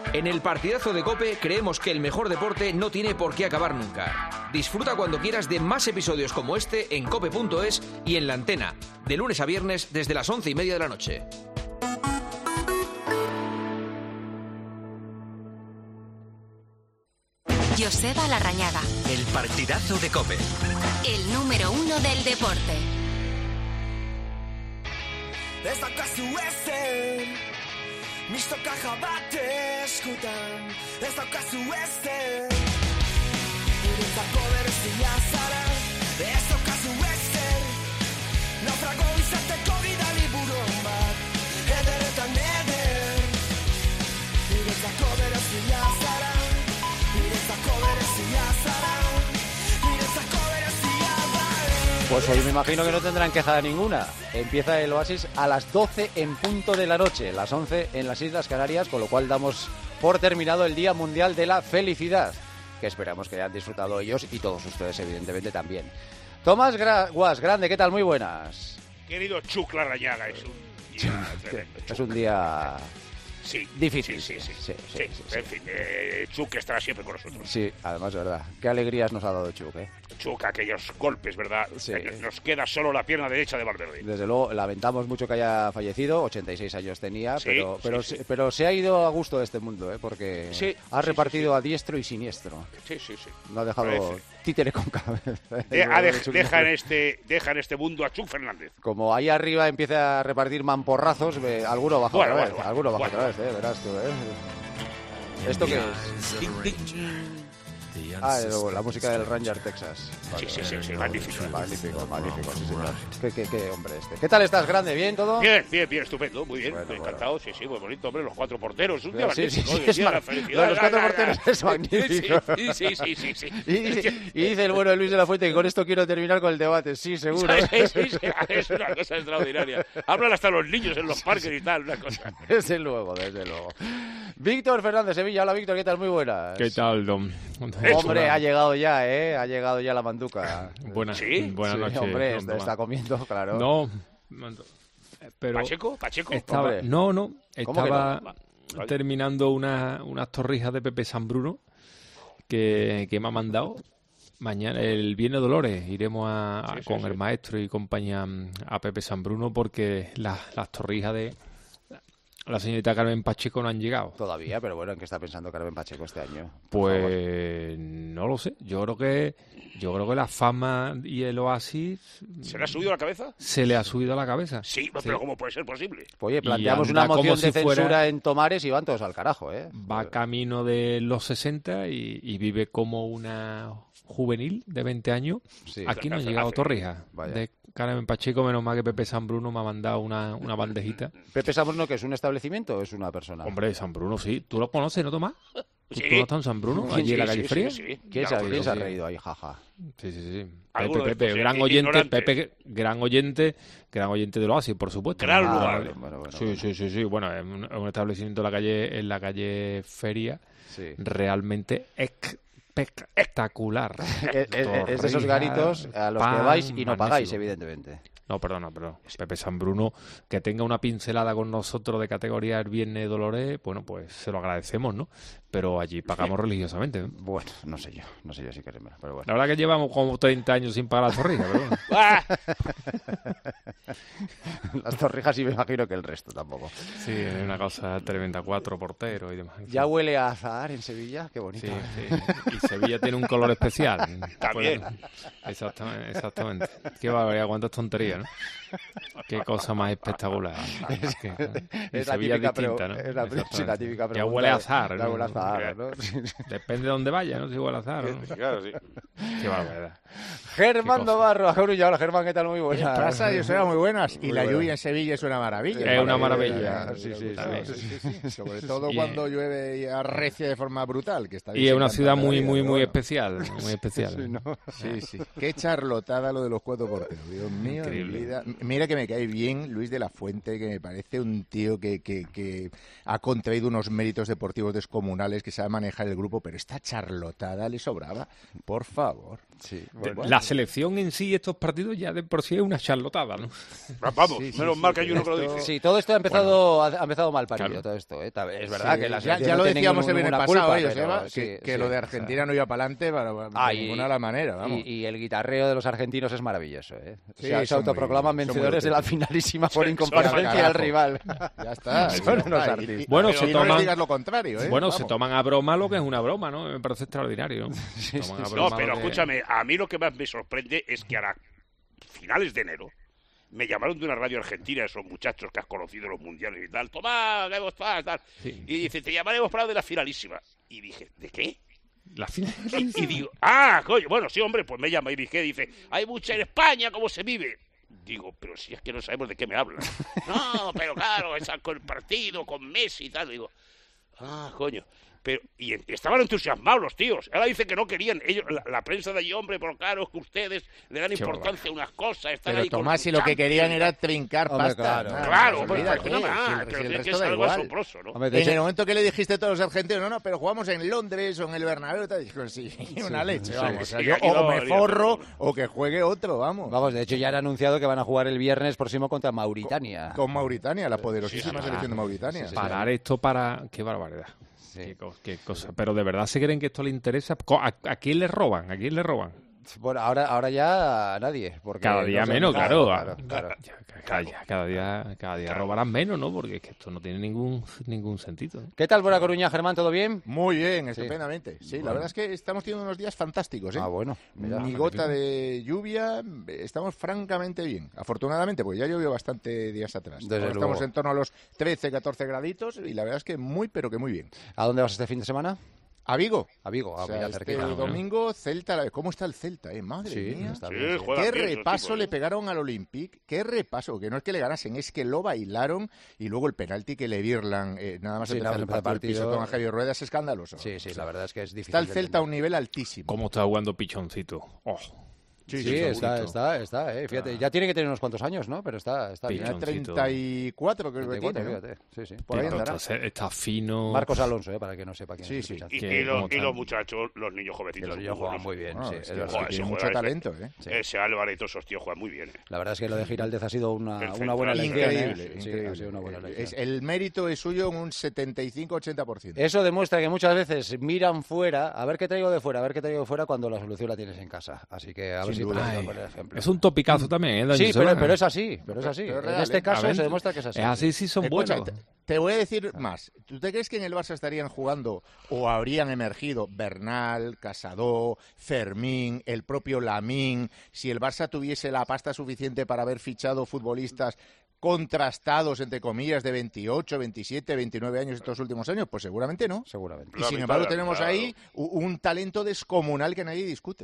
En el partidazo de COPE creemos que el mejor deporte no tiene por qué acabar nunca. Disfruta cuando quieras de más episodios como este en cope.es y en La Antena, de lunes a viernes desde las 11:30 de la noche. Joseba Larrañaga. El partidazo de COPE. El número 1 del deporte. Ez daukazu ezer, mistoka jabate eskutan. Ez daukazu ezer, niretzako berezia zara. Ez daukazu ezer, naufrago izateko bidali buron bat. Ederretan eder, niretzako berezia zara. Niretzako berezia zara. Niretzako berezia zara. Pues hoy me imagino que no tendrán queja ninguna. Empieza el Oasis a las 12 en punto de la noche, las 11 en las Islas Canarias, con lo cual damos por terminado el Día Mundial de la Felicidad, que esperamos que hayan disfrutado ellos y todos ustedes, evidentemente, también. Tomás Guas, grande, ¿qué tal? Muy buenas. Querido Chuck Larrañaga, es un día tremendo. Es un día... Sí, difícil. Sí. Sí. En fin, Chuck estará siempre con nosotros. Sí, además, verdad. Qué alegrías nos ha dado Chuck, ¿eh? Chuck, aquellos golpes, ¿verdad? Sí. Nos queda solo la pierna derecha de Valverde. Desde luego, lamentamos mucho que haya fallecido, 86 años tenía, Sí, pero se ha ido a gusto de este mundo, ¿eh? Porque ha repartido a diestro y siniestro. Sí. No ha dejado Parece. títere con cabeza. Deja en este mundo a Chuck Fernández. Como ahí arriba empieza a repartir mamporrazos, alguno baja otra vez. Alguno baja otra vez, verás tú, ¿Esto qué es? La música del Ranger Texas. Vale, Sí, magnífico. Magnífico, sí, señor. ¿Qué hombre este? ¿Qué tal estás, grande? ¿Bien todo? Bien, estupendo, muy bien. Bueno. Encantado, sí, muy bonito, hombre, los 4 porteros. Un día Sí, magnífico, es el día de la felicidad. los 4 porteros es magnífico. Sí. Y dice el bueno Luis de la Fuente que con esto quiero terminar con el debate. Sí, seguro. Sí, es una cosa extraordinaria. Hablan hasta los niños en los parques y tal, una cosa. Desde luego. Víctor Fernández, Sevilla. Hola, Víctor, ¿qué tal? Muy buenas. ¿Qué tal, Dom? Hombre, ha llegado ya, Ha llegado ya la manduca. Buenas noches. Hombre, está comiendo, claro. No, pero... ¿Pacheco? Estaba Vale. terminando unas torrijas de Pepe San Bruno que me ha mandado. Mañana, el Viernes Dolores, iremos con el maestro y compañía a Pepe San Bruno porque las torrijas de la señorita Carmen Pacheco no han llegado. Todavía, pero bueno, ¿en qué está pensando Carmen Pacheco este año? Pues no lo sé. Yo creo que la fama y el Oasis... ¿Se le ha subido a la cabeza? Se le ha subido a la cabeza. Sí, pero ¿cómo puede ser posible? Oye, planteamos una moción de censura en Tomares y van todos al carajo, Va camino de los 60 y vive como una juvenil de 20 años. Sí. Aquí no ha llegado torrija. Vaya. De Carmen Pacheco, menos mal que Pepe San Bruno me ha mandado una bandejita. ¿Pepe San Bruno que es un establecimiento o es una persona? Hombre, San Bruno, sí. ¿Tú lo conoces, no, Tomás? Sí. ¿Tú no estás en San Bruno? Allí en la calle Fría. Sí. ¿Quién se ha reído ahí, jaja? Sí. Pepe, gran oyente. Pepe, gran oyente del Oasis, por supuesto. Gran lugar. Bueno. Sí. Bueno, es un establecimiento en la calle Feria. Sí. Realmente espectacular. Es de esos garitos a los que vais y no pagáis, evidentemente. No, perdón. Pepe San Bruno, que tenga una pincelada con nosotros de categoría el Viernes Dolores, bueno, pues se lo agradecemos, ¿no? Pero allí pagamos religiosamente, ¿no? Bueno, no sé yo si queremos, pero bueno. La verdad que llevamos como 30 años sin pagar la torrija, pero bueno. Las torrijas sí me imagino que el resto tampoco. Sí, es una cosa tremenda, 4 porteros y demás. ¿Ya huele a azahar en Sevilla? Qué bonito. Sí. Y Sevilla tiene un color especial. También. Exactamente. Qué barbaridad, cuántas tonterías, ¿no? Qué cosa más espectacular. Es la Sevilla típica, distinta, ¿no? es la típica pregunta. Ya huele a azahar, ya ¿no? huele a azahar, ¿no? Depende de dónde vaya, ¿no? Si huele a azahar, ¿no? Claro, sí. Qué barbaridad. Germán Navarro, a Coruña. Hola, Germán, ¿qué tal? Muy buenas. ¿Qué pasa? Yo soy muy buenas. Muy Y la buena. lluvia en Sevilla es una maravilla. Es una maravilla. Sí. Sobre todo Y- cuando llueve y arrecia de forma brutal. Que está Y es una ciudad muy bueno. especial. Muy especial. Sí, ¿no? Sí. Qué charlotada lo de los 4 porteros. Dios mío. Increíble. Mira que me cae bien Luis de la Fuente, que me parece un tío que ha contraído unos méritos deportivos descomunales, que sabe manejar el grupo, pero esta charlotada le sobraba. Por favor. Sí, La selección en sí, estos partidos ya de por sí es una charlotada, ¿no? Vamos, menos mal que hay uno que lo dice. Sí, todo esto ha empezado mal parido, claro. Todo esto. Es verdad que la selección ya lo no tiene decíamos el viernes pasado, Joseba, sí, que lo de Argentina no iba para adelante de ninguna de la manera. Vamos. Y el guitarreo de los argentinos es maravilloso. Sí, se autoproclaman vencedores de la finalísima por incomparecencia al rival. Ya está. Son unos artistas. Bueno, no les digas lo contrario. Bueno, se toman a broma lo que es una broma, ¿no? Me parece extraordinario. No, pero escúchame, a mí lo que más me sorprende es que a finales de enero me llamaron de una radio argentina, esos muchachos que has conocido en los mundiales y tal. Tomás, ¿cómo estás? Tal. Sí. Y dice, te llamaremos para de la finalísima. Y dije, ¿de qué? La final. Y digo, coño, bueno, sí, hombre, pues me llama y dice, hay mucha en España, ¿cómo se vive? Digo, pero si es que no sabemos de qué me hablan. No, pero claro, con el partido, con Messi y tal. Digo, coño. Y estaban entusiasmados los tíos. Ahora dicen que no querían. Ellos, la prensa de allí, hombre, pero claro, es que ustedes le dan importancia a unas cosas. Están pero ahí Tomás, si lo que querían era trincar pasta. Claro, pues que es algo asombroso, ¿no? En el momento que le dijiste a todos los argentinos, no, pero jugamos en Londres o en el Bernabéu, te dijeron, sí, una leche, vamos. O sea, yo o me forro o que juegue otro, vamos. Vamos, de hecho ya han anunciado que van a jugar el viernes próximo contra Mauritania. Con Mauritania, la poderosísima selección de Mauritania. Parar esto para... Qué barbaridad. Sí. Qué cosa. Pero de verdad se creen que esto le interesa. ¿A quién le roban? ¿A quién le roban? Bueno, ahora ya a nadie. Porque cada día menos, claro. Cada día claro. Robarán menos, ¿no? Porque es que esto no tiene ningún sentido. ¿Qué tal por La Coruña, Germán? ¿Todo bien? Muy bien, estupendamente. Sí, bueno. La verdad es que estamos teniendo unos días fantásticos, ¿eh? Bueno. Ni gota de lluvia, estamos francamente bien. Afortunadamente, pues ya llovió bastante días atrás. Estamos en torno a los 13, 14 graditos y la verdad es que muy, pero que muy bien. ¿A dónde vas este fin de semana? A Vigo. O sea, este domingo, Celta. ¿Cómo está el Celta, madre mía? Está bien. Qué repaso le pegaron al Olympique. Qué repaso. Que no es que le ganasen, es que lo bailaron. Y luego el penalti que le virlan, nada más empezar el partido con Javier Rueda, es escandaloso. Sí, la verdad es que es difícil. Está el Celta a un nivel altísimo. ¿Cómo está jugando Pichoncito? Sí, está, fíjate, ya tiene que tener unos cuantos años, ¿no? Pero está bien. 34 creo que tiene, fíjate. Sí. Por ahí andará. Está fino. Marcos Alonso, para que no sepa quién es. Sí. Y los muchachos, los niños jovencitos. Los niños juegan muy bien, tienen mucho talento, Ese Álvarez, esos tíos juegan muy bien. La verdad es que lo de Giraldez ha sido una buena elección. Increíble. Ha sido una buena elección. El mérito es suyo en un 75-80%. Eso demuestra que muchas veces miran fuera, a ver qué traigo de fuera, cuando la solución la tienes en casa. Así que a ver si es un topicazo también, ¿eh? Sí, pero es así. En este caso se demuestra que es así. Es así, sí son buenos. Te voy a decir más. ¿Tú te crees que en el Barça estarían jugando o habrían emergido Bernal, Casado, Fermín, el propio Lamín, si el Barça tuviese la pasta suficiente para haber fichado futbolistas contrastados, entre comillas, de 28, 27, 29 años estos últimos años? Pues seguramente no. Y sin embargo tenemos ahí un talento descomunal que nadie discute.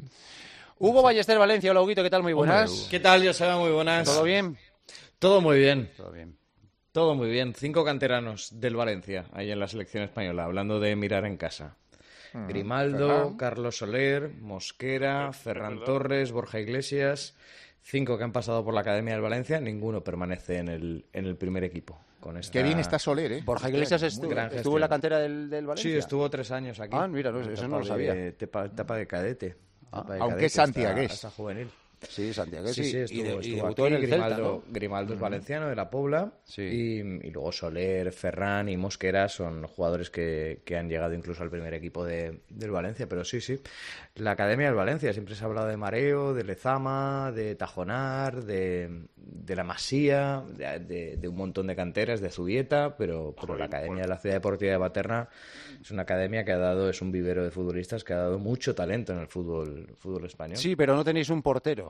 Hugo Ballester, Valencia. Hola, Huguito, ¿qué tal? Muy buenas. ¿Qué tal, Joseba? Muy buenas. ¿Todo bien? Todo muy bien. Todo muy bien. 5 canteranos del Valencia, ahí en la selección española, hablando de mirar en casa. Grimaldo, Carlos Soler, Mosquera, Ferran Torres, Borja Iglesias. 5 que han pasado por la Academia del Valencia, ninguno permanece en el primer equipo. Qué bien está Soler, ¿eh? Borja Iglesias estuvo en la cantera del Valencia. Sí, estuvo 3 años aquí. Mira, eso no lo sabía. Etapa de cadete. Aunque es santiagués. Hasta juvenil. Sí, Santiago, sí, estuvo debutó aquí, en el Celta, ¿no? Grimaldo es valenciano, de la Pobla, y luego Soler, Ferran y Mosquera son jugadores que han llegado incluso al primer equipo del Valencia, pero sí, la Academia del Valencia, siempre se ha hablado de Mareo, de Lezama, de Tajonar, de la Masía, de un montón de canteras, de Zubieta, pero la Academia de la Ciudad Deportiva de Paterna es una academia que es un vivero de futbolistas que ha dado mucho talento en el fútbol español. Sí, pero no tenéis un portero.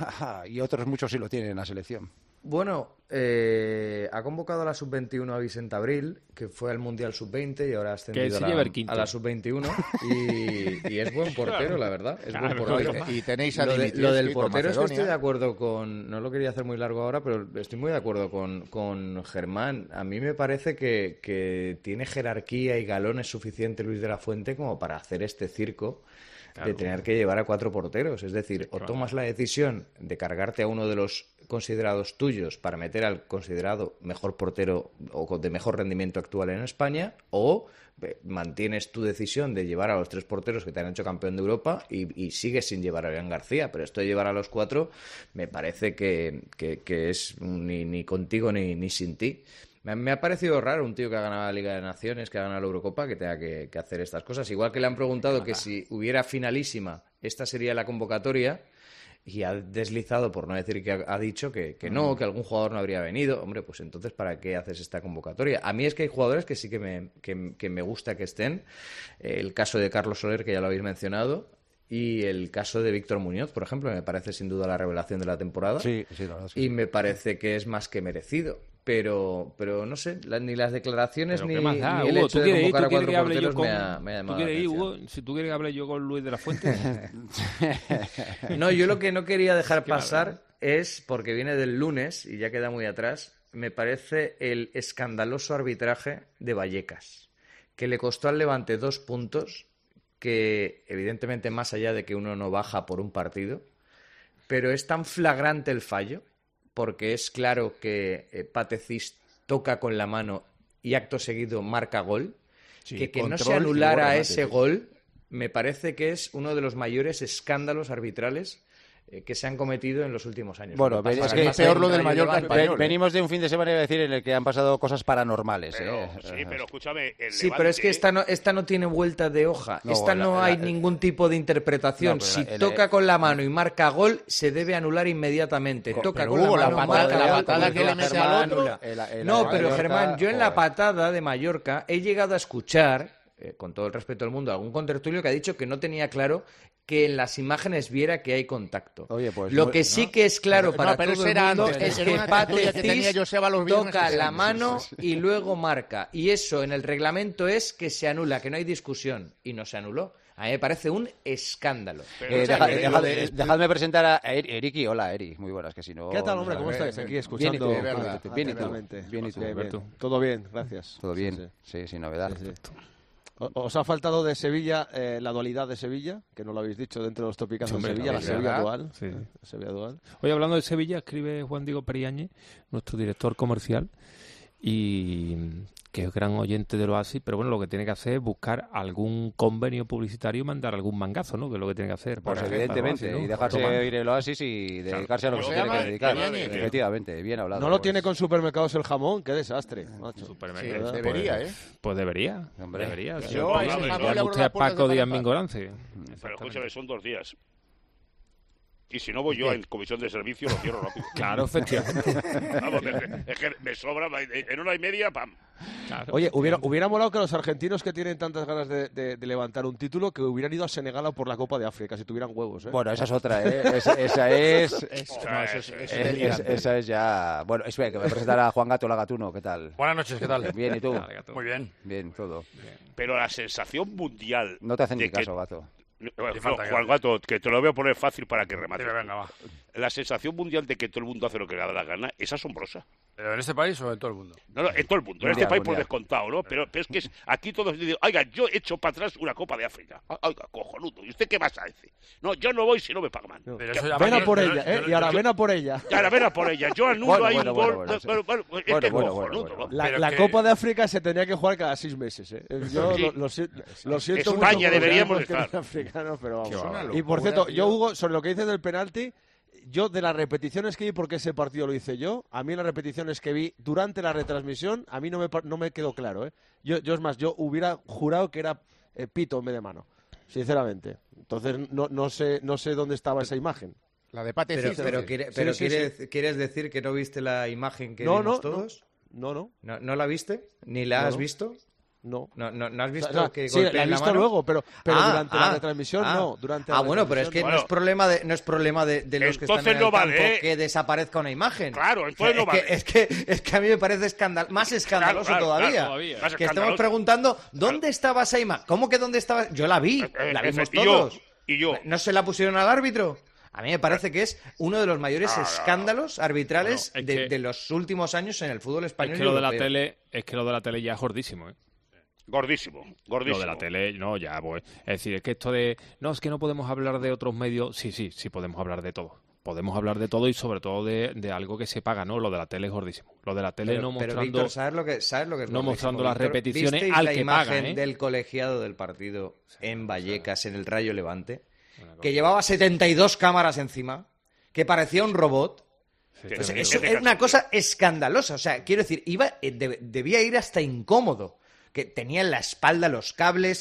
Y otros muchos sí lo tienen en la selección. Bueno, ha convocado a la Sub-21 a Vicente Abril, que fue al Mundial Sub-20 y ahora ha ascendido a la Sub-21 y es buen portero, la verdad. Es buen portero. Y tenéis a lo del portero es que estoy de acuerdo con... No lo quería hacer muy largo ahora, pero estoy muy de acuerdo con Germán. A mí me parece que tiene jerarquía y galones suficiente Luis de la Fuente como para hacer este circo de tener que llevar a 4 porteros. Es decir, o tomas la decisión de cargarte a uno de los considerados tuyos para meter al considerado mejor portero o de mejor rendimiento actual en España, o mantienes tu decisión de llevar a los 3 porteros que te han hecho campeón de Europa y sigues sin llevar a Iván García. Pero esto de llevar a los 4 me parece que es ni contigo ni sin ti. Me ha parecido raro un tío que ha ganado la Liga de Naciones, que ha ganado la Eurocopa, que tenga que hacer estas cosas. Igual que le han preguntado que si hubiera finalísima, esta sería la convocatoria, y ha deslizado, por no decir que ha dicho que no, que algún jugador no habría venido. Hombre, pues entonces, ¿para qué haces esta convocatoria? A mí es que hay jugadores que sí que me gusta que estén. El caso de Carlos Soler, que ya lo habéis mencionado, y el caso de Víctor Muñoz, por ejemplo, me parece sin duda la revelación de la temporada. Sí, la verdad es que y me parece que es más que merecido. Pero no sé, ni las declaraciones ni el Hugo, hecho de convocar a 4 porteros me ha llamado la atención. Hugo, si tú quieres que hable yo con Luis de la Fuente. No, yo lo que no quería dejar pasar es, porque viene del lunes y ya queda muy atrás, me parece el escandaloso arbitraje de Vallecas, que le costó al Levante 2 puntos, que evidentemente más allá de que uno no baja por un partido, pero es tan flagrante el fallo, porque es claro que Patecís toca con la mano y acto seguido marca gol, que no se anulara ese gol, me parece que es uno de los mayores escándalos arbitrales que se han cometido en los últimos años. Bueno, es que es peor lo del Mallorca español. Venimos de un fin de semana, iba a decir, en el que han pasado cosas paranormales. Sí, pero escúchame... Sí, pero es que esta no tiene vuelta de hoja. No hay ningún tipo de interpretación. Si toca con la mano y marca gol, se debe anular inmediatamente. Toca con la mano, marca la patada que le mete al otro... No, pero Germán, yo en la patada de Mallorca he llegado a escuchar, con todo el respeto del mundo, a algún contertulio que ha dicho que no tenía claro que en las imágenes viera que hay contacto. Oye, pues, lo que sí que es claro para todo el mundo es que Patecís toca la mano y luego marca. Y eso en el reglamento es que se anula, que no hay discusión. Y no se anuló. A mí me parece un escándalo. Dejadme presentar a Eriki. Hola, Eri. Muy buenas, que si no... ¿Qué tal, hombre? ¿Cómo estáis? Aquí escuchando... Bien, ¿y tú? Todo bien, gracias. Todo bien, sí, sin novedad. Sí. ¿Os ha faltado de Sevilla la dualidad de Sevilla? Que no lo habéis dicho dentro de los topicazos de Sevilla, la Sevilla dual. Sí. La Sevilla dual. Hoy hablando de Sevilla, escribe Juan Diego Periáñez, nuestro director comercial, y que es gran oyente del Oasis, pero bueno, lo que tiene que hacer es buscar algún convenio publicitario y mandar algún mangazo, ¿no? Que es lo que tiene que hacer. Pues evidentemente, ¿no? Y dejarse oír el Oasis y dedicarse a lo que se tiene que dedicar. Efectivamente, bien hablado. No lo tiene con Supermercados El Jamón, qué desastre, macho. Supermercados. Debería, Pues debería. Hombre, debería. Yo a ese jamón le abro usted la a puerta Paco de Díaz par en par. Mingorance. Pero escúchame, son 2 días. Y si no voy yo en comisión de servicio, lo cierro rápido. Claro, efectivamente. Vamos, es que me sobra, en 1 hora y media, ¡pam! Claro, Oye, hubiera molado que los argentinos que tienen tantas ganas de levantar un título, que hubieran ido a Senegal a por la Copa de África, si tuvieran huevos, ¿eh? Bueno, esa es otra, ¿eh? Esa es ya... Bueno, espera, que me presentará a Juan Gato Lagatuno, ¿qué tal? Buenas noches, ¿qué tal? Bien, ¿y tú? Muy bien. Bien, todo. Pero la sensación mundial... No te hacen ni de que- caso, Gato. No, Juan Gato, que te lo voy a poner fácil para que remate. Dime, venga, va. La sensación mundial de que todo el mundo hace lo que le da la gana es asombrosa. ¿Pero en este país o en todo el mundo? No, en todo el mundo. En este país por descontado, ¿no? Pero es que aquí todos dicen, oiga, yo he hecho para atrás una Copa de África. Oiga, cojonudo. ¿Y usted qué más hace? No, yo no voy si no me pagan. Pero Que- eso ya Ven a va- por yo- ella, yo- ¿eh? Y ahora ven a por ella. Ya, la vera por ella. Yo anulo Bueno, ahí bueno, un gol. bueno, sí. Es que Bueno, cojonudo, bueno. ¿no? La que- Copa de África se tendría que jugar cada 6 meses, ¿eh? Yo Sí. lo siento mucho. España por los deberíamos que no estar. africanos, pero vamos. Qué Y por cierto, yo, Hugo, sobre lo que dices del penalti, yo de las repeticiones que vi, porque ese partido lo hice yo, a mí las repeticiones que vi durante la retransmisión, a mí no me quedó claro, ¿eh? Yo es más, yo hubiera jurado que era pito en vez de mano, sinceramente. Entonces no sé dónde estaba esa imagen. La de Patecís. ¿Quieres decir que no viste la imagen que No, vimos no, todos? No. ¿No la viste? ¿Ni la has visto? No. ¿No has visto O sea, que sí, golpea la he en la visto mano? luego, pero durante la retransmisión no. Durante la Bueno, pero es que retransmisión no es problema de los que están Entonces en el no campo vale, ¿eh? que desaparezca una imagen. Claro, entonces no vale. Es que a mí me parece más escandaloso Claro, todavía. más Que escandaloso. estamos preguntando, ¿dónde estaba esa imagen? ¿Cómo que dónde estaba? Yo la vi, la vimos todos. Y yo. ¿No se la pusieron al árbitro? A mí me parece que es uno de los mayores escándalos arbitrales Bueno, es que- de los últimos años en el fútbol español. Es que lo de la europeo. tele, ya es gordísimo, ¿eh? Gordísimo. Lo de la tele, no, ya, pues. Es decir, es que esto de... No, es que no podemos hablar de otros medios. Sí podemos hablar de todo. Podemos hablar de todo y sobre todo de algo que se paga, ¿no? Lo de la tele es gordísimo. Lo de la tele no mostrando... Pero, Víctor, ¿sabes lo que es no gordísimo? mostrando las Víctor, repeticiones ¿visteis al la que imagen paga, del colegiado del partido en Vallecas, en el Rayo Levante, que llevaba 72 cámaras encima, que parecía un robot? Eso es una cosa escandalosa. O sea, quiero decir, debía ir hasta incómodo. Que tenía en la espalda los cables,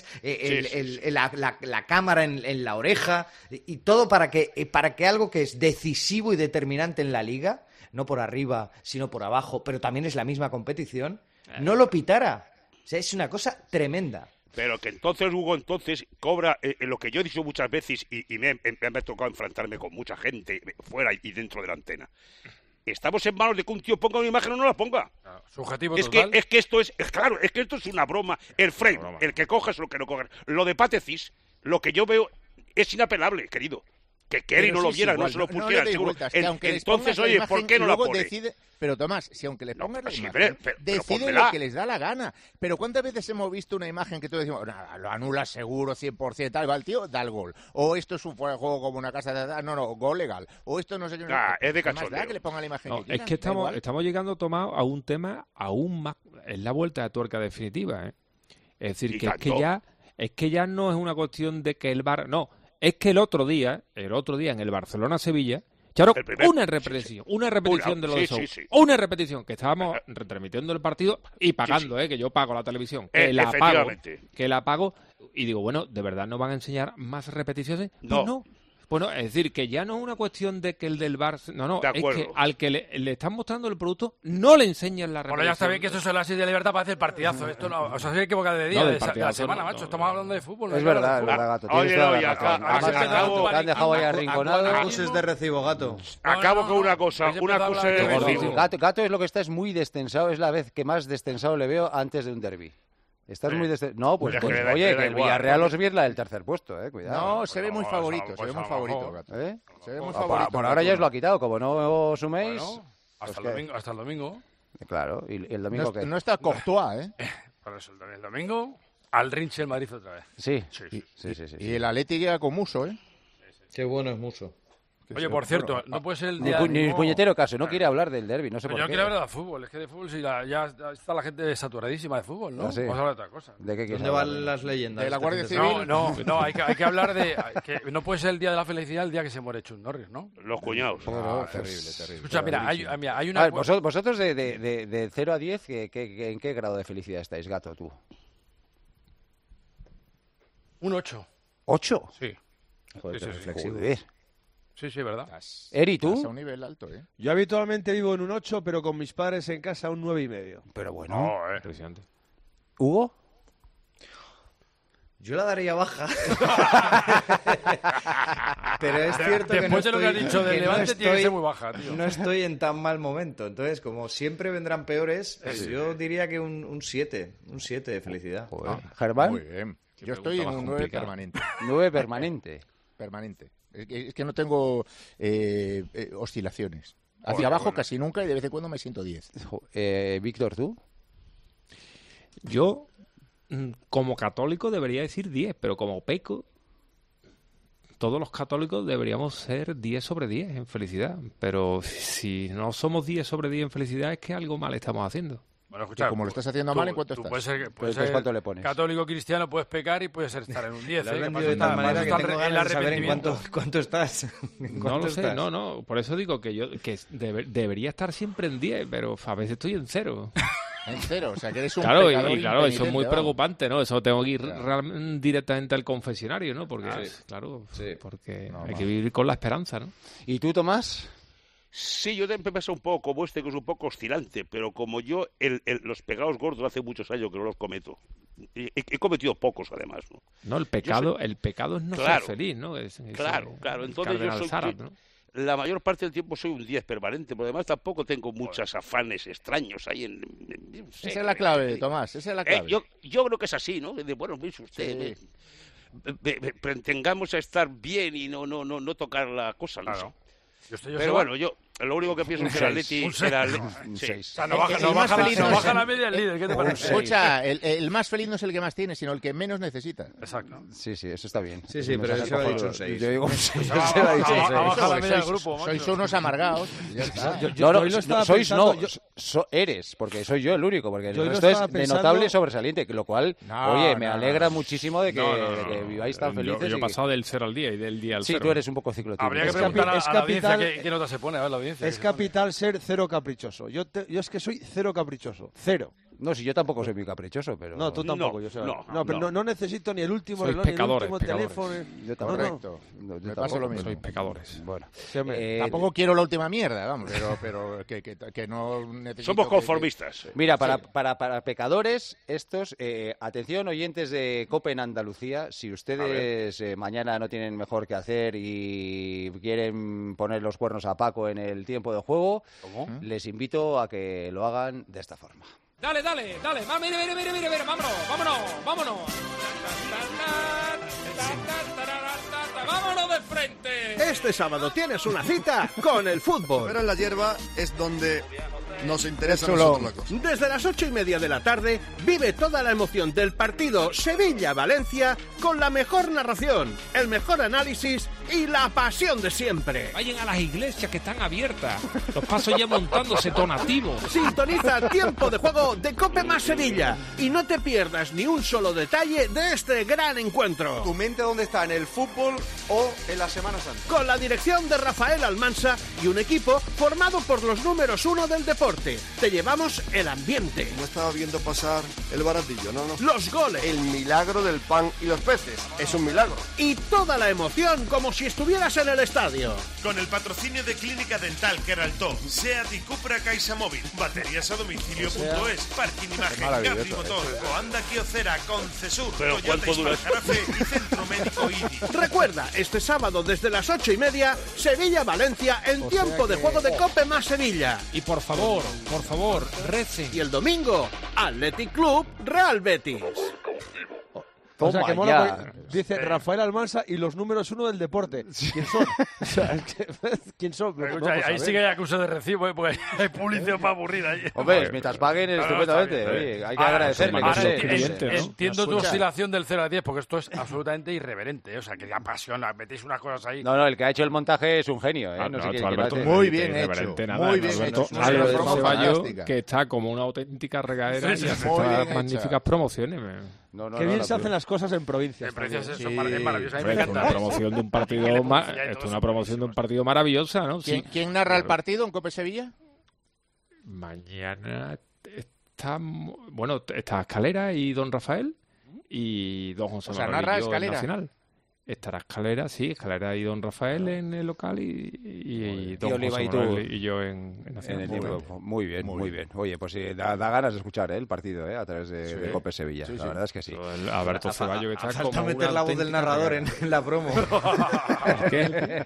la cámara en la oreja, y todo para que algo que es decisivo y determinante en la liga, no por arriba, sino por abajo, pero también es la misma competición, no lo pitara. O sea, es una cosa tremenda. Pero que entonces, Hugo, cobra lo que yo he dicho muchas veces y me ha tocado enfrentarme con mucha gente fuera y dentro de la antena. Estamos en manos de que un tío ponga una imagen o no la ponga. Subjetivo es total. Que esto es una broma. El frame, el que cojas, lo que no cojas. Lo de Patecis, lo que yo veo es inapelable, querido. Que Kerry no lo viera, no se lo pusiera, seguro. Entonces, oye, ¿por qué no la pone? Pero Tomás, si aunque le pongas la imagen, pero deciden lo que les da la gana. Pero ¿cuántas veces hemos visto una imagen que todos decimos, lo anula seguro, 100%, tal, va el tío, da el gol? O esto es un fuera de juego como una casa de... No, gol legal. O esto no sé qué... es de cachondeo. Que le ponga la imagen no, que es que estamos llegando, Tomás, a un tema aún más... Es la vuelta de tuerca definitiva, ¿eh? Es decir, es que ya no es una cuestión de que el VAR... No, es que el otro día en el Barcelona-Sevilla, echaron una repetición de lo de Sousa. Una repetición, que estábamos retransmitiendo el partido y pagando, que yo pago la televisión, que la pago, y digo, bueno, ¿de verdad no van a enseñar más repeticiones? No. Bueno, es decir, que ya no es una cuestión de que el del bar... No, es que al que le están mostrando el producto no le enseñan la repetición. Bueno, ya está bien que esto es la Asís de Libertad para hacer el partidazo. Esto no, o sea, se equivocado de día, de la semana, macho. Estamos hablando de fútbol. Es verdad, Gato. Te han dejado ahí arrinconado. Buses de recibo, Gato. Acabo con una cosa. Gato es lo que está, es muy destensado. Es la vez que más destensado le veo antes de un derbi. Estás muy No, pues oye, que el Villarreal os viera el tercer puesto, cuidado. No, se ve muy favorito, Gato. Se ve muy favorito. Por ahora ya os lo ha quitado, como no os suméis... Hasta el domingo. Claro, y el domingo ¿qué? No está Courtois, Por eso, el domingo, al Rinche el Madrid otra vez. Sí. Y el Atleti llega con Muso, Qué bueno es Muso. Oye, por cierto, no puede ser el día... Ni puñetero caso, no quiere hablar del derbi, no sé por qué. Yo quiero hablar de fútbol, es que de fútbol ya está la gente saturadísima de fútbol, ¿no? Sí. Vamos a hablar de otra cosa. ¿De qué ¿Dónde van las leyendas? ¿De la Guardia Civil? No, hay que hablar de... que no puede ser el día de la felicidad el día que se muere Chus Norris, ¿no? Los cuñados. Terrible. Escucha, mira, hay una... A ver, vosotros de 0 a 10, ¿en qué grado de felicidad estáis, Gato, tú? Un 8. ¿8? Sí. Joder, sí, reflexivo. Joder. Sí, verdad. Eri, ¿tú? Estás a un nivel alto, Yo habitualmente vivo en un 8, pero con mis padres en casa un 9,5. Pero bueno. Impresionante. ¿Hugo? Yo la daría baja. Pero es cierto que después de lo que has dicho del Levante tiene que ser muy baja, tío. No estoy en tan mal momento. Entonces, como siempre vendrán peores, yo diría que un 7. Un 7 de felicidad. ¿Germán? Muy bien. Yo estoy en un 9 permanente. 9 permanente. Permanente. Es que no tengo oscilaciones. Hacia abajo casi nunca y de vez en cuando me siento 10. Víctor, ¿tú? Yo, como católico, debería decir 10, pero como peco, todos los católicos deberíamos ser 10 sobre 10 en felicidad. Pero si no somos 10 sobre 10 en felicidad, es que algo mal estamos haciendo. Bueno, escucha, como lo estás haciendo mal, ¿en cuánto estás? Puedes ser ¿cuánto le pones? Católico cristiano, puedes pecar y puedes estar en un 10. Lo has vendido de tal manera que tengo ganas de saber en cuánto estás. No lo sé, no. Por eso digo que debería estar siempre en 10, pero a veces estoy en 0. En 0, o sea que eres un claro, pecador y claro, eso es muy impenitente, preocupante, ¿no? Eso tengo que ir directamente al confesionario, ¿no? Porque, porque hay que vivir con la esperanza, ¿no? ¿Y tú, Tomás? Sí, yo también me pasa un poco como que es un poco oscilante, pero como yo los pecados gordos hace muchos años que no los cometo. He cometido pocos, además, ¿no? No, el pecado es no ser feliz, ¿no? Claro. Entonces yo soy... Zarat, ¿no? La mayor parte del tiempo soy un 10 permanente, pero además tampoco tengo muchos afanes extraños ahí en... Esa es la clave, Tomás, esa es la clave. Yo creo que es así, ¿no? Bueno, veis usted... Tengamos a estar bien y no tocar la cosa, no sé. Claro. Pero bueno, yo Lo único que pienso es que el Atleti... Un 6. O sea, no baja la media el líder. ¿Qué te parece? Escucha, el más feliz no es el que más tiene, sino el que menos necesita. Exacto. Sí, eso está bien. Sí, pero eso ha dicho un 6. Yo digo un 6. Baja la media del grupo. Sois unos amargados. Ya está. Eres, porque soy yo el único, porque el Yo resto es de pensando... notable y sobresaliente, lo cual, me alegra muchísimo de que viváis tan felices. Yo he pasado del 0 al 10 y del 10 al 0. Sí, tú eres un poco ciclotímico. Habría que preguntar a la audiencia qué nota se pone, a ver la audiencia. Es capital ser cero caprichoso. Yo es que soy cero caprichoso. Cero. No, si yo tampoco soy muy caprichoso, pero... No, tú tampoco, yo sé. Pero no necesito ni el último reloj, ni el último teléfono. Yo Correcto. Me pasa lo mismo. Sois pecadores. Bueno. Tampoco quiero la última mierda, vamos, pero que no necesito... Somos conformistas. Mira, para pecadores, estos... atención, oyentes de COPE en Andalucía, si ustedes mañana no tienen mejor que hacer y quieren poner los cuernos a Paco en el tiempo de juego, les invito a que lo hagan de esta forma. Dale, mira, vámonos. ¡Vámonos de frente! Este sábado tienes una cita con el fútbol. Pero en la hierba es donde nos interesa a nosotros la cosa. Desde las 8:30 de la tarde, vive toda la emoción del partido Sevilla-Valencia con la mejor narración, el mejor análisis y la pasión de siempre. Vayan a las iglesias que están abiertas. Los pasos ya montándose donativos. Sintoniza Tiempo de Juego de COPE más Sevilla y no te pierdas ni un solo detalle de este gran encuentro. ¿Tu mente dónde está? ¿En el fútbol o en la Semana Santa? Con la dirección de Rafael Almansa y un equipo formado por los números 1 del deporte. Te llevamos el ambiente. No estaba viendo pasar el baratillo, no. Los goles. El milagro del pan y los peces. Es un milagro. Y toda la emoción como si estuvieras en el estadio. Con el patrocinio de Clínica Dental Keraltó, SEAT y Cupra CaixaMóvil, baterías a domicilio.es, Parking Imagen, Capri Motor, Coanda Kiocera, Concesur, Toyota Hispal-Jarafe y Centro Médico IDI. Recuerda, este sábado desde las 8:30, Sevilla-Valencia en Tiempo de Juego de COPE más Sevilla. Y por favor, recen. Y el domingo, Athletic Club Real Betis. O sea, que mola, dice Rafael Almansa y los números 1 del deporte. ¿Quién son? O sea, ¿quién son? Ahí sí que hay acuso de recibo, porque hay publicidad para aburrir ahí. Hombre, mientras paguen estupendamente. Oye, hay que agradecerle. Entiendo tu oscilación del 0 al 10, porque esto es absolutamente irreverente. O sea, que apasiona, metéis unas cosas ahí. No, el que ha hecho el montaje es un genio. Muy bien hecho. Muy bien hecho. Alberto Ceballos, que está como una auténtica regadera y hace estas magníficas promociones. Qué bien se hacen las cosas en provincias. En provincias es maravilloso. Una promoción de un partido una promoción de un partido maravillosa, ¿no? ¿Quién narra el partido en COPE Sevilla? Mañana está Escalera y Don Rafael y Don José Manuel narra Escalera. Nacional. Estará Escalera y Don Rafael en el local y Don Oliva José Manuel y yo en Nacional. Muy bien. Oye, pues sí, da ganas de escuchar el partido a través de COPE Sevilla. La verdad es que sí. Alberto Ceballos que está como meter la voz del narrador en la promo. ¿Qué?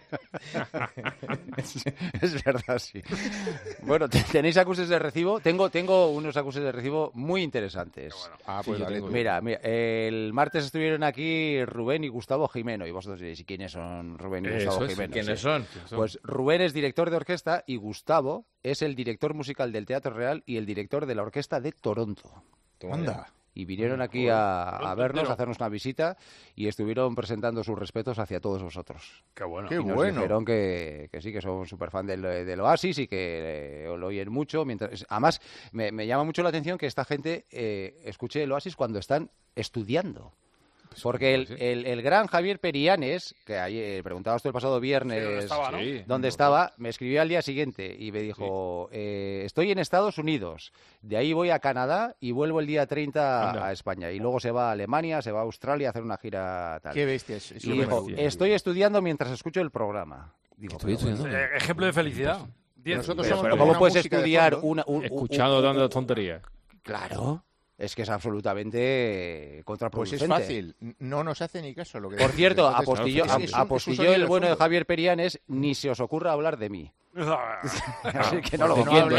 Es verdad, sí. Bueno, ¿tenéis acuses de recibo? Tengo unos acuses de recibo muy interesantes. Mira, el martes estuvieron aquí Rubén y Gustavo Jiménez. Y vosotros diréis, ¿y quiénes son Rubén y Gustavo Jiménez? ¿Quiénes son? Pues Rubén es director de orquesta y Gustavo es el director musical del Teatro Real y el director de la Orquesta de Toronto. Anda. Y vinieron aquí a vernos, a hacernos una visita y estuvieron presentando sus respetos hacia todos vosotros. Qué bueno. Qué y nos bueno. dijeron que sí, que son súper fan del Oasis y que lo oyen mucho. Además, me llama mucho la atención que esta gente escuche el Oasis cuando están estudiando. Porque el gran Javier Perianes, que ayer preguntabas tú el pasado viernes dónde estaba, me escribió al día siguiente y me dijo, estoy en Estados Unidos, de ahí voy a Canadá y vuelvo el día 30 a España. Y luego se va a Alemania, se va a Australia a hacer una gira tal. Qué bestia. Y dijo, estoy estudiando mientras escucho el programa. Digo, ejemplo de felicidad. Nosotros somos pero ¿cómo puedes estudiar escuchando dando tonterías? Claro. Es que es absolutamente contraproducente. Pues es fácil, no nos hace ni caso. Por cierto, apostilló el bueno de Javier Perianes, ni se os ocurra hablar de mí. Así que no lo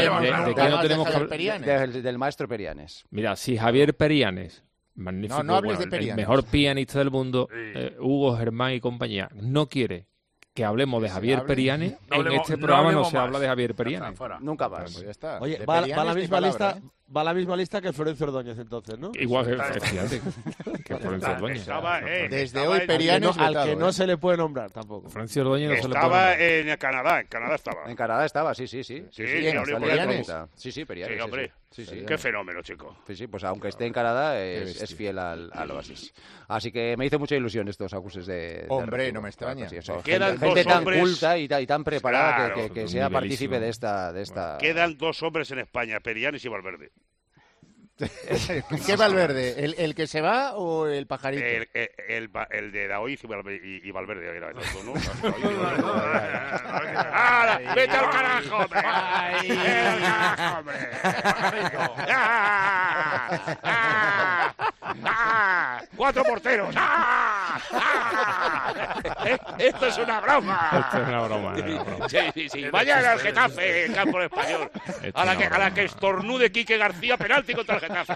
del maestro Perianes. Mira, si Javier Perianes, magnífico, no hables de Perianes. El mejor pianista del mundo, Hugo Germán y compañía, no quiere que hablemos de Javier Periane. En este programa no se habla de Javier Periane. Nunca más. Pues ya está. Oye, va la misma lista... Va a la misma lista que Florencio Ordóñez, entonces, ¿no? Igual, fíjate, que Florencio Ordóñez. Desde hoy Periane al que no se le puede nombrar tampoco. Florencio Ordóñez no se le puede Estaba nombrar. en Canadá estaba. En Canadá estaba, sí. Sí, Periane. Sí, Periane. Sí, hombre. Sí. Qué fenómeno, chico. Sí, pues aunque esté en Canadá, es fiel al Oasis. Así que me hizo mucha ilusión estos acuses de Hombre, no me extraña. Sí, gente tan culta y tan preparada que sea partícipe de esta... Quedan 2 hombres en España, Perianes y Valverde. ¿Qué Valverde? ¿El que se va o el pajarito? El de Daoiz y Valverde. Era eso, ¿no? ¡Vete al carajo, hombre! ¡Vete al carajo, hombre! ¡4 porteros! ¡Esto es una broma! Esto es una broma. Sí. Mañana el Getafe, en campo español. A la que estornude Quique García, penalti contra el Getafe.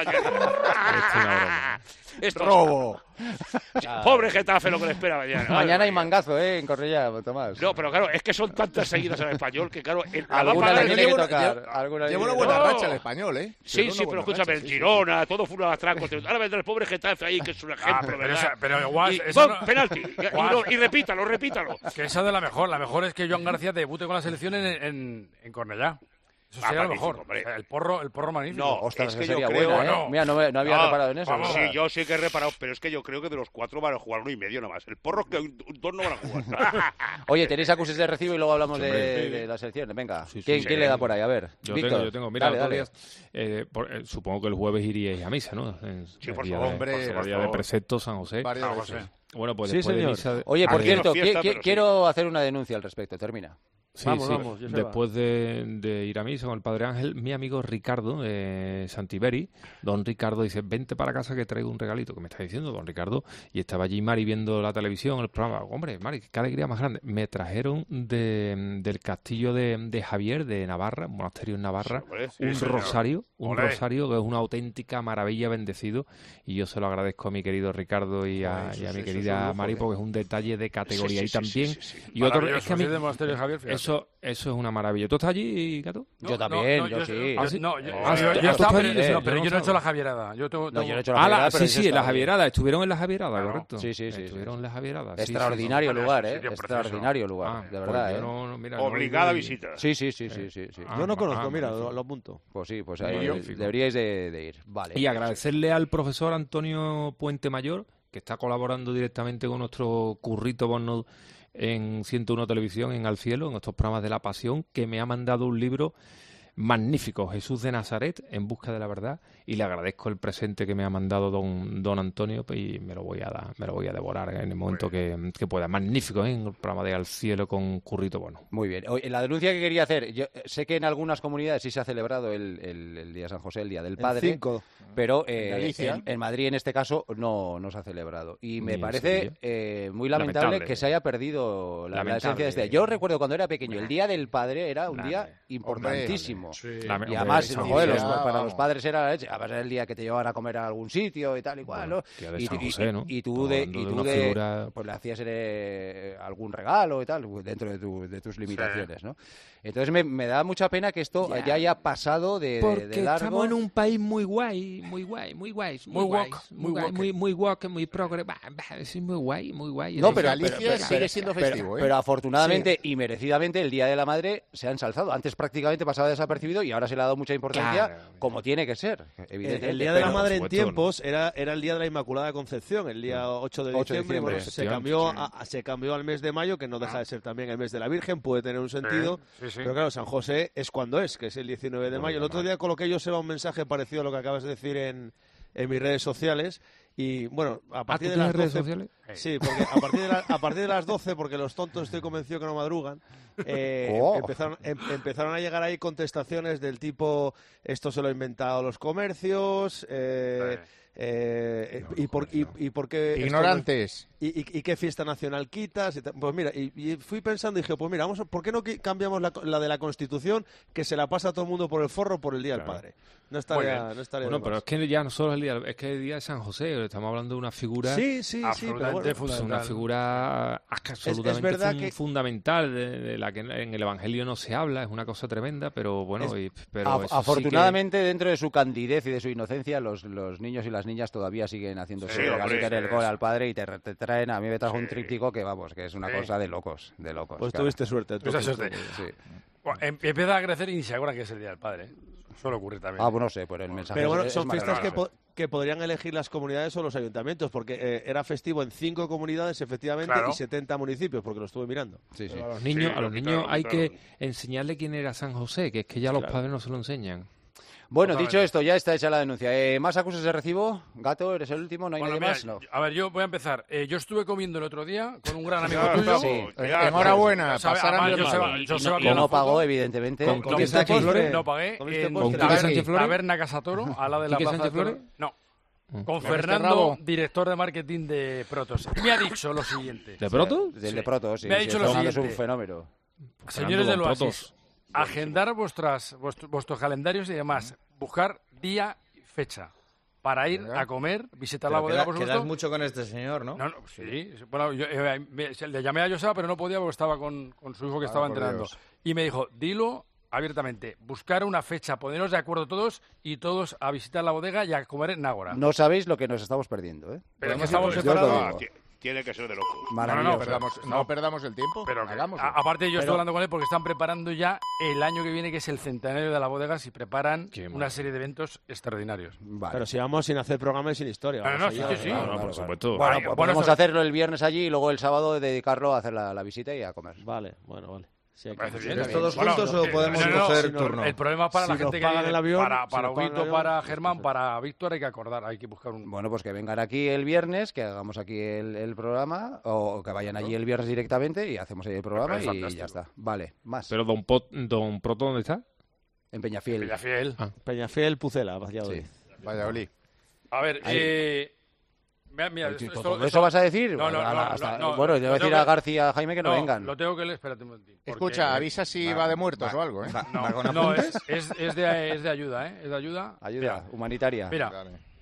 ¡Robo! Pobre Getafe lo que le espera mañana. Mañana hay mangazo, en Cornellá, Tomás. No, pero claro, es que son tantas seguidas en el Español que claro... Alguna le tiene que tocar. Lleva una buena racha el Español, ¿eh? Sí, pero escúchame, el Girona, todo fue un atraco. Ahora vendrá el pobre Getafe ahí, que es un ejemplo, ¿verdad? Pero igual... Penalti. Y repítalo. Que esa de la mejor. La mejor es que Joan García debute con la selección en Cornellá. Eso sería lo mejor. Hombre. El porro magnífico. No, ostras, es que sería yo creo... buena, ¿eh? Mira, no había reparado en eso. Sí, yo sí que he reparado, pero es que yo creo que de los 4 van a jugar 1 y medio nomás. El porro que 2 no van a jugar. Oye, tenéis acuses de recibo y luego hablamos de la selección. Venga, ¿quién le da por ahí? A ver, Yo tengo. Mira, dale. Supongo que el jueves iríais a misa, ¿no? Sí, por favor, hombre. El día de precepto, San José. Bueno, pues después de misa... Oye, por cierto, quiero hacer una denuncia al respecto. Termina. Sí, vamos. Después de ir a misa con el Padre Ángel, mi amigo Ricardo Santiberi, don Ricardo, dice, vente para casa que traigo un regalito. ¿Qué me está diciendo, don Ricardo? Y estaba allí Mari viendo la televisión, el programa. Hombre, Mari, qué alegría más grande. Me trajeron del castillo de Javier, de Navarra, un monasterio en Navarra, un rosario que es una auténtica maravilla, bendecido. Y yo se lo agradezco a mi querido Ricardo y a mi querida Mari, porque es un detalle de categoría. Y también... Y otro, es que a mí... Eso es una maravilla. ¿Tú estás allí, Gato? Yo también, yo sí. Yo estaba, pero yo no he hecho la Javierada. Yo no he hecho la Javierada. Sí, en la Javierada. Estuvieron en la Javierada, correcto. Sí. Estuvieron en la Javierada. Extraordinario lugar, Extraordinario lugar, de verdad, Obligada visita. Sí. Yo no conozco, mira, lo apunto. Pues sí, pues ahí deberíais de ir. Vale. Y agradecerle al profesor Antonio Puente Mayor, que está colaborando directamente con nuestro currito Bono en 101 Televisión, en Al Cielo, en estos programas de La Pasión, que me ha mandado un libro magnífico, Jesús de Nazaret, en busca de la verdad, y le agradezco el presente que me ha mandado don Antonio, y me lo voy a devorar en el momento que pueda. Magnífico, en el programa de Al Cielo con Currito Bono. Muy bien. La denuncia que quería hacer, yo sé que en algunas comunidades sí se ha celebrado el Día de San José, el Día del Padre, pero en Madrid en este caso no se ha celebrado. Y me parece muy lamentable que se haya perdido la esencia de este día. Yo recuerdo cuando era pequeño, el Día del Padre era un día importantísimo. Y además, para los padres era la leche. A ver, el día que te llevaban a comer a algún sitio y tal y cual, ¿no? Y tú pues le hacías algún regalo y tal, dentro de tus limitaciones, ¿no? Entonces me da mucha pena que esto ya haya pasado de largo. Porque estamos en un país muy guay, muy woke, muy progre. Es muy guay. No, pero Alicia sigue siendo festivo, pero afortunadamente y merecidamente el Día de la Madre se ha ensalzado. Antes prácticamente pasaba desapercibido y ahora se le ha dado mucha importancia, como tiene que ser, evidentemente. El Día de la Madre en tiempos era el Día de la Inmaculada Concepción, el día 8 de diciembre. Bueno, se cambió al mes de mayo, que no deja de ser también el mes de la Virgen, puede tener un sentido. Pero claro, San José es cuando que es el 19 de mayo. El otro día coloqué yo, Seba, un mensaje parecido a lo que acabas de decir en mis redes sociales. Y bueno, a partir de las 12... redes sociales? Sí, porque a partir de las 12, porque los tontos estoy convencido que no madrugan, empezaron a llegar ahí contestaciones del tipo, esto se lo han inventado los comercios... ¿y por qué ignorantes ¿Y qué fiesta nacional quitas? Pues mira, y fui pensando y dije, pues mira, ¿por qué no cambiamos la de la Constitución, que se la pasa a todo el mundo por el forro por el Día del Padre? No estaría bueno, pero es que ya no solo es el día, es que es el Día de San José, estamos hablando de una figura absolutamente fundamental. Una figura absolutamente fundamental, de la que en el Evangelio no se habla, es una cosa tremenda, pero bueno... afortunadamente, dentro de su candidez y de su inocencia, los niños y las niñas todavía siguen haciendo el gol al padre y te traen, a mí me trajo un tríptico que vamos, que es una cosa de locos. Pues tuviste suerte. Bueno, empieza a crecer y se acuerdan que es el Día del Padre. Suele ocurrir también. Bueno, no sé, pero el mensaje Pero bueno, son fiestas que podrían elegir las comunidades o los ayuntamientos, porque era festivo en 5 comunidades, efectivamente, y 70 municipios, porque lo estuve mirando. A los niños hay que enseñarle quién era San José, que es que ya los padres no se lo enseñan. Bueno, dicho esto, ya está hecha la denuncia. ¿Más acusos de recibo? Gato, ¿eres el último? ¿No hay nadie más? No. A ver, yo voy a empezar. Yo estuve comiendo el otro día con un gran amigo tuyo. Sí. Enhorabuena. Joseba no pagó, evidentemente. No pagué. En Taberna Casa Toro, al lado de la Plaza de Flores. No. Con Fernando, director de marketing de Protos. Me ha dicho lo siguiente. ¿De Protos? De Protos, sí. Me ha dicho lo siguiente. Es un fenómeno. Señores del Oasis, agendar vuestros calendarios y demás. Buscar día y fecha para ir a comer, visitar la bodega, por supuesto. Quedas mucho con este señor, ¿no? Sí. Bueno, yo le llamé a Joseba, pero no podía porque estaba con su hijo que estaba entrenando. Y me dijo, dilo abiertamente, buscar una fecha, ponernos de acuerdo todos y todos a visitar la bodega y a comer en Ágora. No sabéis lo que nos estamos perdiendo, ¿eh? Pero que estamos separados. Tiene que ser de locos. No perdamos el tiempo, pero hagámoslo. Aparte, yo estoy hablando con él porque están preparando ya el año que viene, que es el centenario de la bodega, y preparan una serie de eventos extraordinarios. Vale. Pero si vamos sin hacer programa y sin historia. Sí. Por supuesto. Bueno, podemos hacerlo el viernes allí y luego el sábado dedicarlo a hacer la visita y a comer. Vale. Sí, ¿Todos juntos o podemos coger turno? El problema para la gente que viene, el avión, para Huguito, para Germán, para Víctor, hay que buscar un... Bueno, pues que vengan aquí el viernes, que hagamos aquí el programa, o que vayan allí el viernes directamente y hacemos ahí el programa y ya está. Vale, más. ¿Pero Don Proto dónde está? En Peñafiel. Peñafiel, Pucela, Valladolid. Valladolid. A ver, Mira, ¿Eso vas a decir? No. Bueno, yo voy a decir a García, a Jaime que no vengan. Lo tengo que leer, espérate un momentito. Escucha, avisa si va de muertos o algo, ¿eh? No, es de ayuda, ¿eh? Es de ayuda. Ayuda humanitaria. Mira,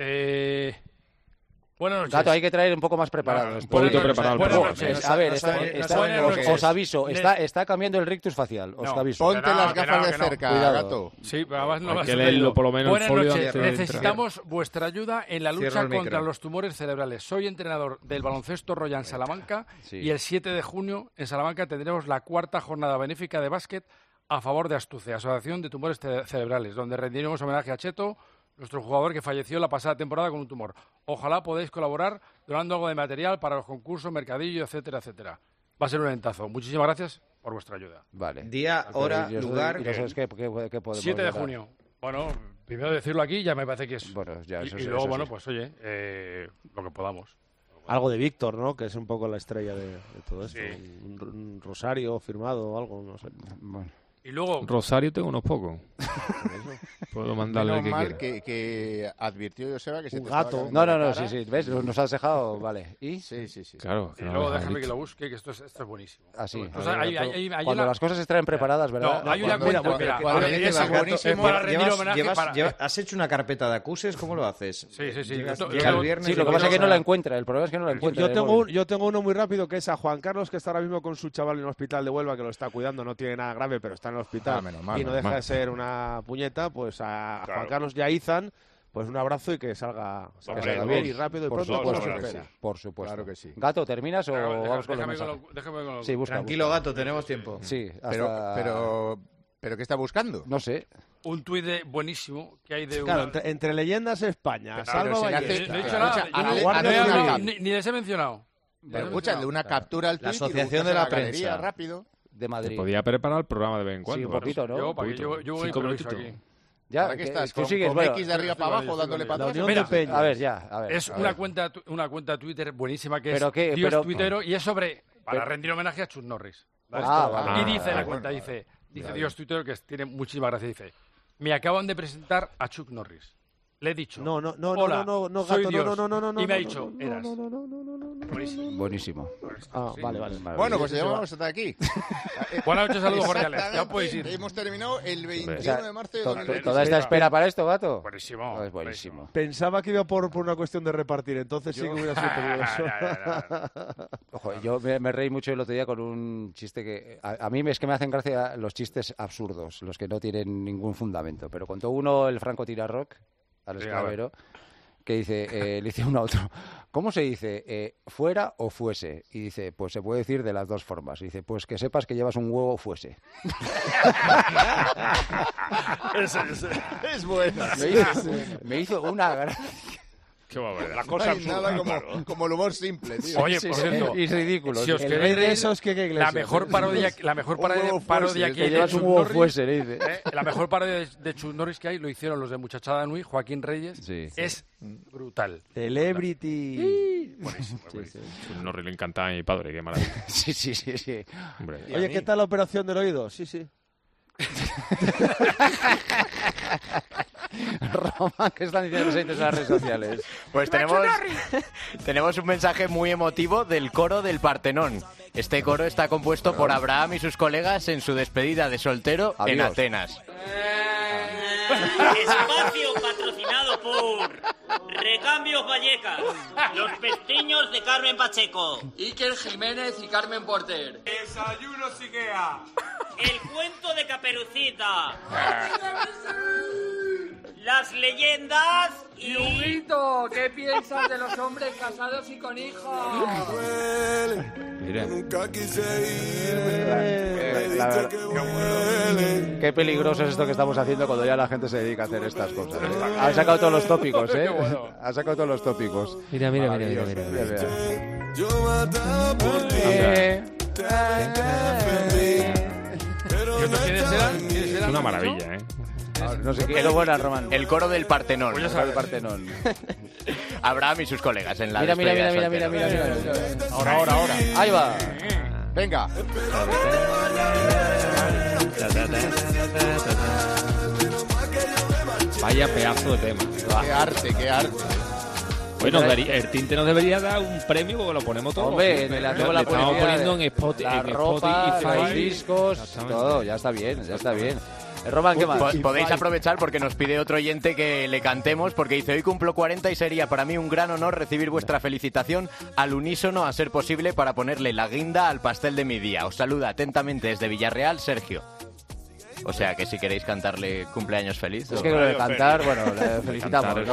buenas noches. Gato, hay que traer un poco más preparado. Un poquito preparado. A ver, os aviso, está cambiando el rictus facial. Os aviso. Ponte las gafas de cerca, Gato. Sí, pero además no hay que leerlo por lo menos. Buenas noches, necesitamos vuestra ayuda en la lucha contra los tumores cerebrales. Soy entrenador del baloncesto Royal Salamanca y el 7 de junio en Salamanca tendremos la 4ª jornada benéfica de básquet a favor de Astuce, Asociación de Tumores Cerebrales, donde rendiremos homenaje a Cheto, nuestro jugador que falleció la pasada temporada con un tumor. Ojalá podáis colaborar donando algo de material para los concursos, mercadillo, etcétera, etcétera. Va a ser un eventazo. Muchísimas gracias por vuestra ayuda. Vale. Día, hora, lugar... ¿Qué podemos 7 de junio. Bueno, primero decirlo aquí ya me parece que es... Bueno, ya, y luego, bueno, pues oye, lo que podamos. Algo de Víctor, ¿no? Que es un poco la estrella de todo esto. Sí. Un rosario firmado o algo, no sé. Bueno. Y luego... Rosario tengo unos pocos. Puedo mandarle el que quiera. Que advirtió Joseba que se te gato. No, sí. ¿Ves? Nos has dejado, vale. ¿Y? Sí. Claro. Y luego déjame que lo busque, que esto es buenísimo. Así. O sea, hay cuando las cosas se traen preparadas, ¿verdad? No, hay una cuenta... Es buenísimo para rendir homenaje. ¿Has hecho una carpeta de acuses? ¿Cómo lo haces? Sí. Llega el viernes... Sí, lo que pasa es que no la encuentra. El problema es que no la encuentra. Yo tengo uno muy rápido, que es a Juan Carlos, que está ahora mismo con su chaval en el hospital de Huelva, que lo está cuidando. No tiene nada grave, pero está en el hospital. Y no deja de ser una puñeta, pues a Juan Carlos y a Izan, pues un abrazo y que salga bien y rápido y pronto. Por supuesto. Claro que sí. Gato, ¿terminas o vamos con los mensajes? Sí, busca. Tranquilo, Gato, tenemos tiempo. Sí, pero ¿qué está buscando? No sé. Un tuit buenísimo que hay de claro, entre leyendas España, Salva Ballesta. No he dicho nada. Ni les he mencionado. Pero escucha, de una captura al tuit. La Asociación de la Prensa. Rápido. De Madrid. Te podía preparar el programa de vez en cuando. Sí, un poquito, ¿no? Yo voy 5 minutos aquí. Ya, ¿qué estás? Tú sigues con X de arriba para abajo dándole para atrás. Mira, a ver, ya. A ver, es una cuenta Twitter buenísima que es Dios Tuitero y es sobre para rendir homenaje a Chuck Norris. Vale. Y dice la cuenta, dice Dios Tuitero, que tiene muchísima gracia, dice: me acaban de presentar a Chuck Norris. Le he dicho. No, Hola, gato, soy Dios. no. Y me ha dicho, eras. Buenísimo. Vale. Bueno, pues llevamos hasta aquí. Buenas noches, saludos cordiales. Ya podéis ir. Hemos terminado el 21 de marzo de 2023. ¿Toda esta espera para esto, gato? Buenísimo. Es buenísimo. Pensaba que iba por una cuestión de repartir, entonces sí que hubiera sido peligroso. Ojo, yo me reí mucho el otro día con un chiste que... A mí es que me hacen gracia los chistes absurdos, los que no tienen ningún fundamento. Pero contó uno el Franco Tirarroc, al esclavero, que dice, le dice uno a otro, ¿cómo se dice? ¿Fuera o fuese? Y dice, pues se puede decir de las dos formas. Y dice, pues que sepas que llevas un huevo fuese. Es bueno. Me hizo una gracia. Qué barbaridad. La cosa absurda. Nada como el humor simple, tío. Oye, por cierto, y ridículo. Si os queréis de esos, la mejor parodia que hay de Chuck Norris, la mejor parodia de Chuck Norris que hay, lo hicieron los de Muchachada Nui, Joaquín Reyes, es brutal. Celebrity. Buenísimo. Chuck Norris le encanta a mi padre, qué maravilla. Sí. Hombre. Oye, ¿qué tal la operación del oído? Sí. Román, ¿qué están diciendo los oyentes en las redes sociales? Pues tenemos un mensaje muy emotivo del coro del Partenón. Este coro está compuesto por Abraham y sus colegas en su despedida de soltero en Atenas. Espacio patrocinado por Recambios Vallecas, Los Pestiños de Carmen Pacheco, Iker Jiménez y Carmen Porter, Desayunos Ikea, El Cuento de Caperucita, Las Leyendas y... Huguito, ¿qué piensas de los hombres casados y con hijos? Mira. Nunca quise irme. Qué peligroso es esto que estamos haciendo cuando ya la gente se dedica a hacer estas cosas. Han sacado todos los tópicos, ¿eh? Han sacado todos los tópicos. Mira. Yo mataba por ti. ¿Quiénes eran? Es una maravilla, ¿eh? No sé qué. Buena, Román. El coro del Partenón. El coro del Partenón. Abraham y sus colegas en la Mira. Ahora. Ahí va. Venga. Vaya pedazo de tema. Qué arte. Bueno, el Tinte nos debería dar un premio porque lo ponemos todo. Hombre, le estamos poniendo en Spotify, la ropa, los discos, todo, ya está bien. Román, ¿qué más? Podéis aprovechar porque nos pide otro oyente que le cantemos porque dice, hoy cumplo 40 y sería para mí un gran honor recibir vuestra felicitación al unísono a ser posible para ponerle la guinda al pastel de mi día. Os saluda atentamente desde Villarreal, Sergio. O sea que si queréis cantarle cumpleaños feliz. Es que lo de cantar, bueno, le felicitamos, ¿no?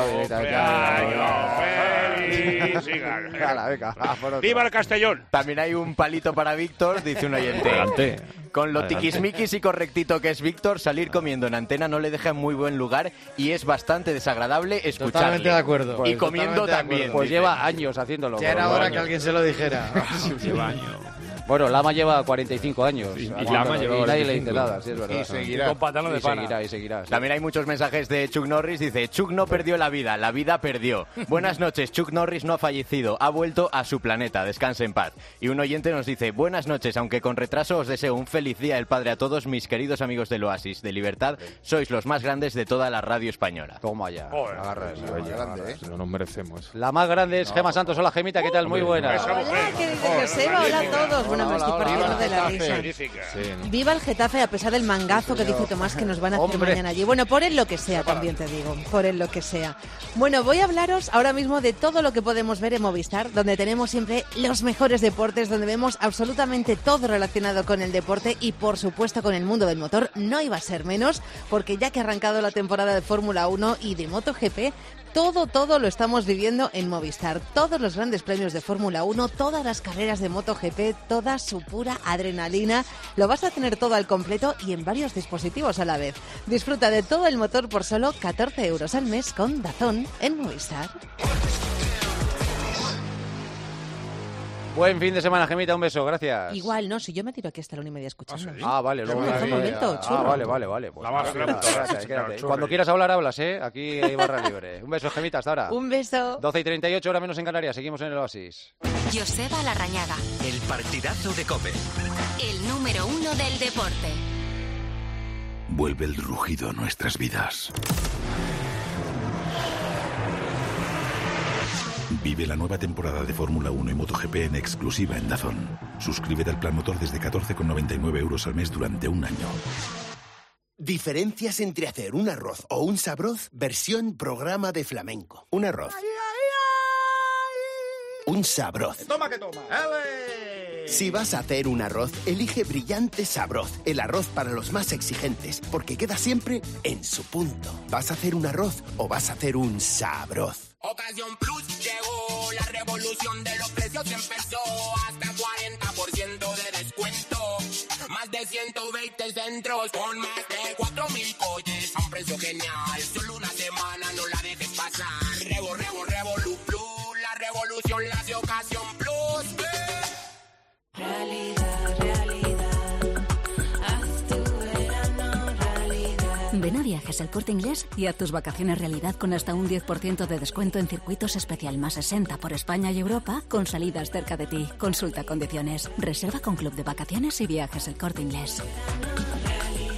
¡Viva el Castellón! También hay un palito para Víctor, dice un oyente. Adelante. Con lo tiquismiquis y correctito que es Víctor, salir comiendo en antena no le deja en muy buen lugar y es bastante desagradable escucharle. Totalmente de acuerdo. Y comiendo también. Pues lleva años haciéndolo. Ya era hora que alguien se lo dijera. Lleva años. Bueno, Lama lleva 45 años. Y Lama lleva y nadie le dice nada, sí, es verdad. Y seguirá. Con pantalón de pana. Y seguirá. Sí. También hay muchos mensajes de Chuck Norris. Dice, Chuck no perdió la vida perdió. Buenas noches, Chuck Norris no ha fallecido, ha vuelto a su planeta, descanse en paz. Y un oyente nos dice, buenas noches, aunque con retraso os deseo un feliz día del Padre a todos mis queridos amigos del Oasis de Libertad. Sois los más grandes de toda la radio española. Toma ya. Agarra eso. No nos merecemos. La más grande es Gema Santos. Hola, Gemita, ¿qué tal? Muy buena. Hola, ¿qué dice Joseba? Hola a todos. Bueno, me estoy partiendo de la risa. Viva el Getafe a pesar del mangazo que dice Tomás que nos van a hacer mañana allí. Bueno, por él lo que sea, también te digo. Por él lo que sea. Bueno, voy a hablaros ahora mismo de todo lo que podemos ver en Movistar, donde tenemos siempre los mejores deportes, donde vemos absolutamente todo relacionado con el deporte y, por supuesto, con el mundo del motor. No iba a ser menos, porque ya que ha arrancado la temporada de Fórmula 1 y de MotoGP, todo lo estamos viviendo en Movistar. Todos los grandes premios de Fórmula 1, todas las carreras de MotoGP, toda su pura adrenalina. Lo vas a tener todo al completo y en varios dispositivos a la vez. Disfruta de todo el motor por solo 14 euros al mes con DAZN en Movistar. Buen fin de semana, Gemita, un beso, gracias. Igual, no, si yo me tiro aquí hasta la 1:30 escuchando. Vale, luego me un momento, vale. Pues, quédate. Cuando quieras hablar, hablas, ¿eh? Aquí hay barra libre. Un beso, Gemita, hasta ahora. Un beso. 12:38, hora menos en Canarias, seguimos en el Oasis. Joseba Larrañaga. El partidazo de COPE. El número 1 del deporte. Vuelve el rugido a nuestras vidas. Vive la nueva temporada de Fórmula 1 y MotoGP en exclusiva en DAZN. Suscríbete al plan motor desde 14,99 € al mes durante un año. Diferencias entre hacer un arroz o un sabroz, versión programa de flamenco. Un arroz. Un sabroz. Toma que toma. Si vas a hacer un arroz, elige Brillante Sabroz, el arroz para los más exigentes, porque queda siempre en su punto. ¿Vas a hacer un arroz o vas a hacer un sabroz? Ocasión Plus llegó, la revolución de los precios empezó, hasta 40% de descuento, más de 120 centros, con más de 4.000 coches, a un precio genial, solo una semana, no la dejes pasar. Revolu Plus, la revolución la hace Ocasión Plus. Ven a Viajes El Corte Inglés y haz tus vacaciones realidad con hasta un 10% de descuento en circuitos especial más 60 por España y Europa con salidas cerca de ti. Consulta condiciones. Reserva con Club de Vacaciones y Viajes El Corte Inglés.